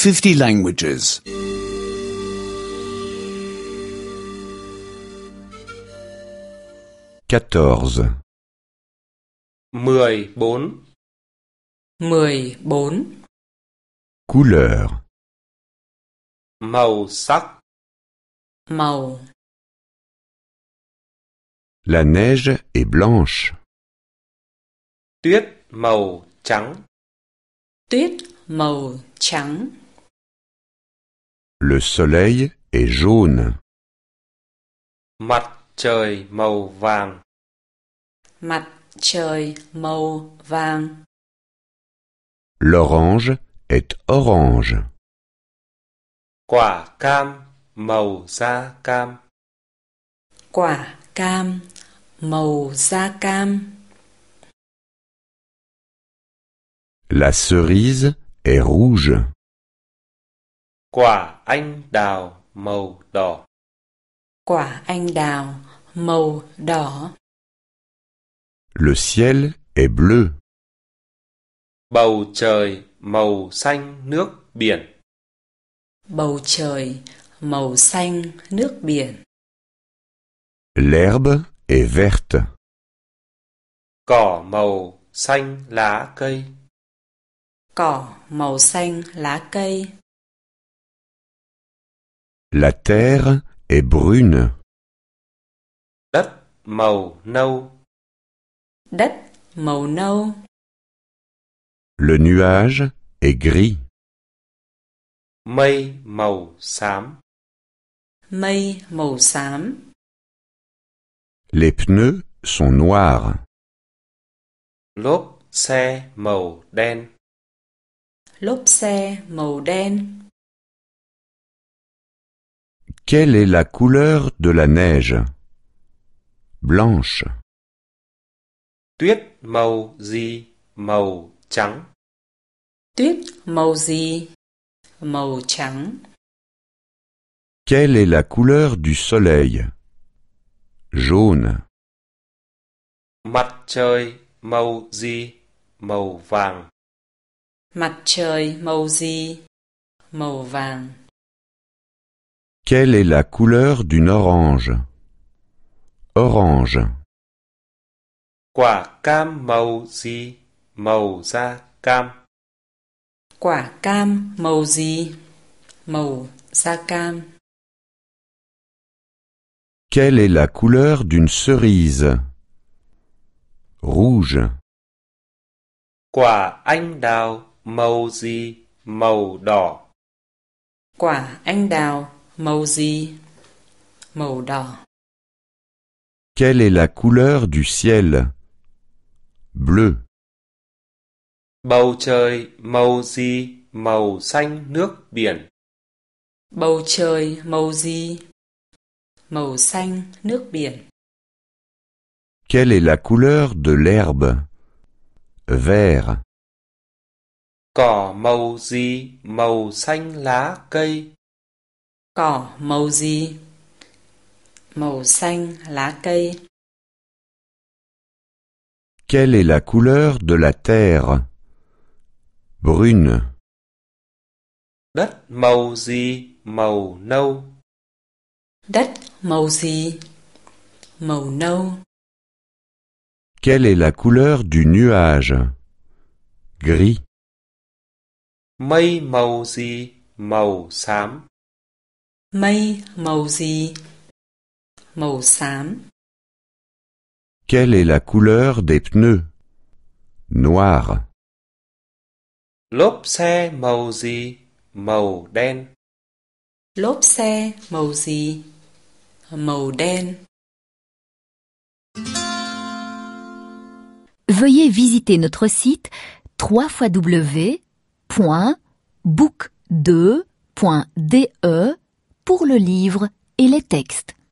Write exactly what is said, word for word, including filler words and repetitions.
fifty languages. quatorze. mười bốn. mười bốn. Couleur. Màu sắc. Màu. La neige est blanche. Tuyết màu trắng. Tuyết màu trắng. Le soleil est jaune. Mặt trời màu vàng. Mặt trời màu vàng. L'orange est orange. Quả cam màu da cam. Quả cam màu da cam. La cerise est rouge. Quả anh đào màu đỏ. Quả anh đào màu đỏ. Le ciel est bleu. Bầu trời màu xanh nước biển. Bầu trời màu xanh nước biển. L'herbe est verte. Cỏ màu xanh lá cây. Cỏ màu xanh lá cây. La terre est brune. Đất màu nâu. Đất màu nâu. Le nuage est gris. Mây màu xám. Mây màu xám. Les pneus sont noirs. Lốp xe màu đen. Lốp xe màu đen. Quelle est la couleur de la neige? Blanche. Tuyết màu gì? Màu trắng. Tuyết màu gì? Màu trắng. Quelle est la couleur du soleil? Jaune. Mặt trời màu gì? Màu vàng. Mặt trời màu gì? Màu vàng. Quelle est la couleur d'une orange? Orange. Quả cam màu gì? Màu da cam. Quả cam màu gì? Màu da cam. Quelle est la couleur d'une cerise? Rouge. Quả anh đào màu gì? Màu đỏ. Quả anh đào màu gì? Màu đỏ. Quelle est la couleur du ciel? Bleu. Bầu trời màu gì? Màu xanh nước biển. Bầu trời màu gì? Màu xanh nước biển. Quelle est la couleur de l'herbe? Vert. Cỏ màu gì? Màu xanh lá cây. Cỏ màu gì? Màu xanh lá cây. Quelle est la couleur de la terre? Brune. Đất màu gì? Màu nâu. Đất màu gì? Màu nâu. Quelle est la couleur du nuage? Gris. Mây màu gì? Màu xám. Mây màu gì? Màu xám. Quelle est la couleur des pneus? Noir. Lốp xe màu gì? Màu đen. Lốp xe màu gì? Màu đen. Veuillez visiter notre site w w w point book deux point d e pour le livre et les textes.